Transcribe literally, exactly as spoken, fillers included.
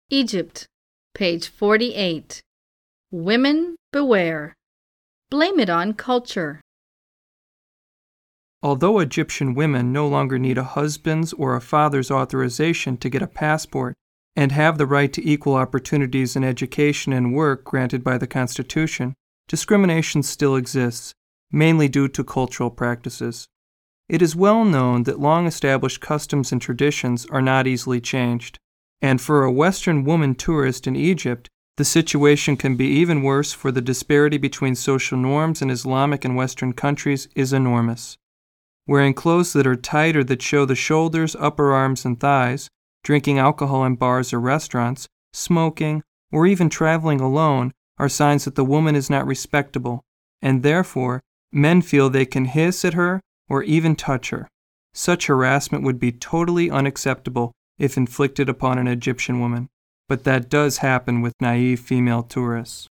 Egypt, page forty-eight. Women beware. Blame it on culture. Although Egyptian women no longer need a husband's or a father's authorization to get a passport and have the right to equal opportunities in education and work granted by the Constitution, discrimination still exists, mainly due to cultural practices. It is well known that long-established customs and traditions are not easily changed, and for a Western woman tourist in Egypt, the situation can be even worse, for the disparity between social norms in Islamic and Western countries is enormous. Wearing clothes that are tight or that show the shoulders, upper arms, and thighs, drinking alcohol in bars or restaurants, smoking, or even traveling alone are signs that the woman is not respectable, and therefore men feel they can hiss at her or even touch her. Such harassment would be totally unacceptable if inflicted upon an Egyptian woman, but that does happen with naive female tourists.